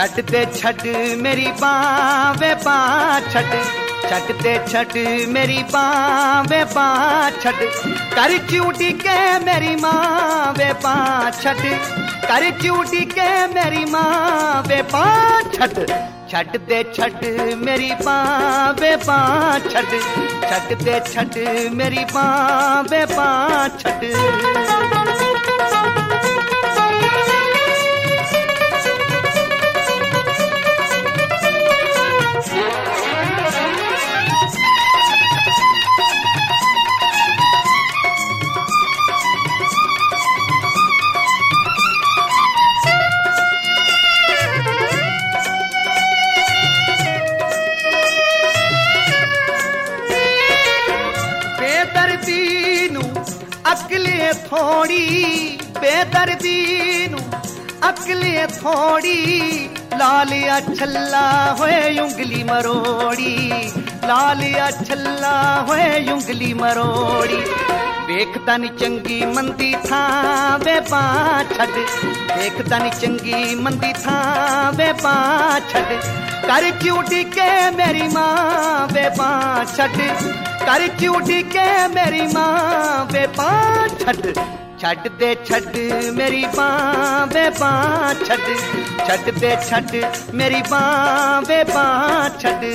छट दे छट मेरी बाँ वे बाँ छट, छट दे छट मेरी बाँ वे बाँ छट, कर चूटी के मेरी माँ वे बाँ छट, कर चूटी के मेरी माँ वे बाँ छट, छट दे छट मेरी बाँ वे बाँ छट, छट दे छट मेरी बाँ वे बाँ छट। अकले थोड़ी बेदर्दी नू अकले थोड़ी, लालिया छल्ला होए उंगली मरोड़ी, लालिया छल्ला होए उंगली मरोड़ी, देखदा नी चंगी मंदी था वे बाँ छट, देखदा नी चंगी मंदी था वे बाँ छट, कर चूटी के मेरी माँ वे बाँ छट, कर चूटी के मेरी माँ वे बाँ छट, छट दे छट मेरी बाँ वे बाँ छट, छट दे छट मेरी बाँ वे बाँ छट।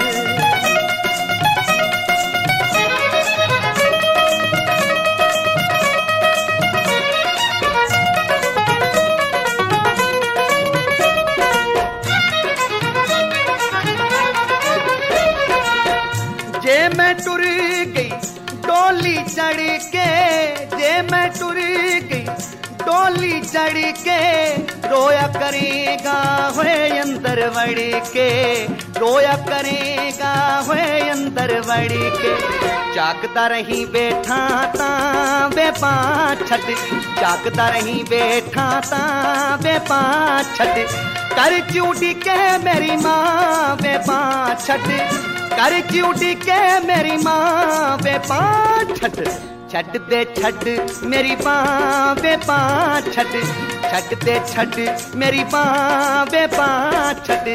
जे मैं टुर गई डोली चढ़ के, जे मैं टुर गई डोली चढ़ के, रोया करेगा होए अंदर वड़ के, रोया करेगा होए अंदर वड़ के, जागदा रही बैठा ता वे बाँ छट, जागदा रही बैठा ता वे बाँ छट, कर चूटी के मेरी माँ वे बाँ छट, कर चूटी के मेरी माँ वे बाँ छट, छट दे छट मेरी बाँ वे बाँ छट, छट दे छट मेरी बाँ वे बाँ छट।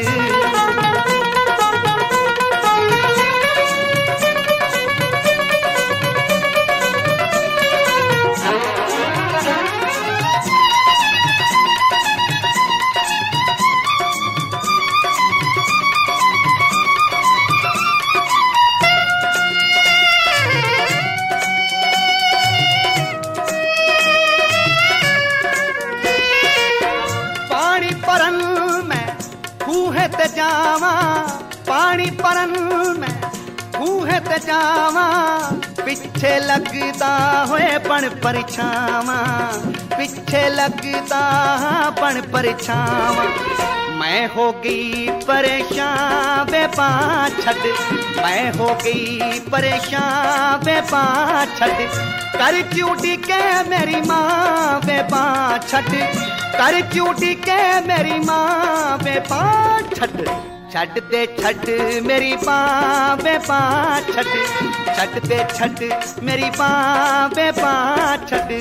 ते जावा पानी परन में खूहे ते जावा, पिछे लगता होए पण परछावा, पिछे लगता पण परछावा, मैं हो गई परेशान वे बाँ छट, मैं हो गई परेशान वे बाँ छट, कर चूटी के मेरी माँ वे बाँ छट, कर चूटी के मेरी माँ वे बाँ छट, छट दे छट मेरी बाँ वे बाँ छट, छट दे छट मेरी बाँ वे बाँ छट।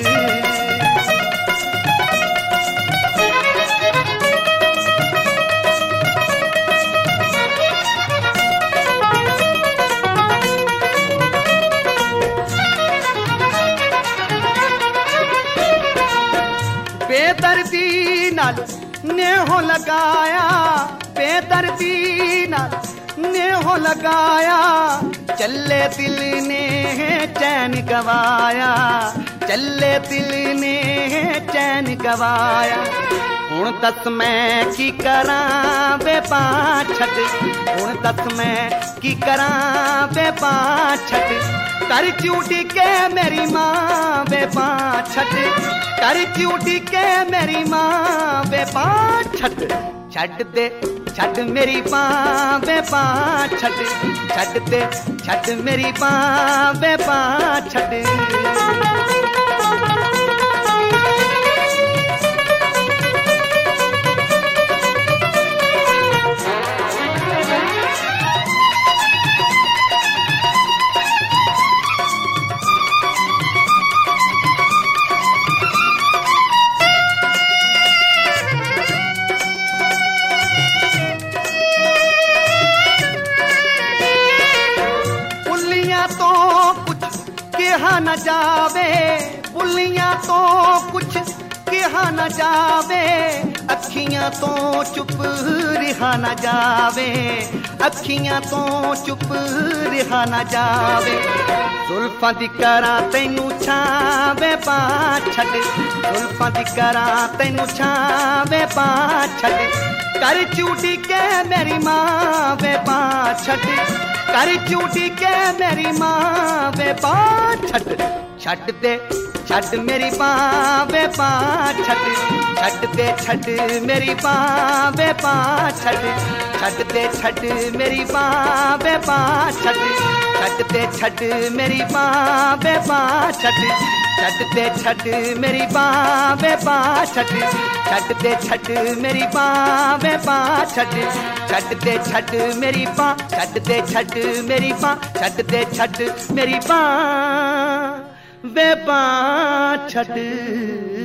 बेदर्दी नाल नेहो लगाया, बेदर्दी नाल नेहो लगाया, चले दिल ने चैन गवाया, चले दिल ने चैन गवाया, हुण दस मैं की करां वे बाँ छट, हुण दस मैं की करां वे बाँ छट, कर चूटी के मेरी माँ वे बाँ छट, कर चूटी के मेरी माँ वे बाँ छट, छट दे छट मेरी बाँ वे बाँ छट, छट दे छट मेरी बाँ वे बाँ छट। बोलियां तो कुछ कहा न जावे, अखियां तो चुप रहा न जावे, अखियां तो चुप रहा न जावे। जुल्फां दी करां तैनू छावे पा छड़, जुल्फां दी करां तैनू छावे पा छड़, कर चूटी के मेरी मां वे पा छड़, कर चूटी के मेरी मां वे पा छड़। छड़ दे छड़ मेरी बाँ वे पा छड़, छड़ दे छड़ मेरी बाँ वे पा छड़, छड़ दे छड़ मेरी बाँ वे पा छड़, छड़ दे छड़ मेरी बाँ वे पा छड़, छड़ दे छड़ मेरी बाँ वे पा छड़, छड़ दे छड़ मेरी बाँ वे पा छड़, छड़ दे छड़ मेरी बाँ, छड़ दे छड़ मेरी बाँ, छड़ दे छड़ मेरी बाँ वे पा छड़।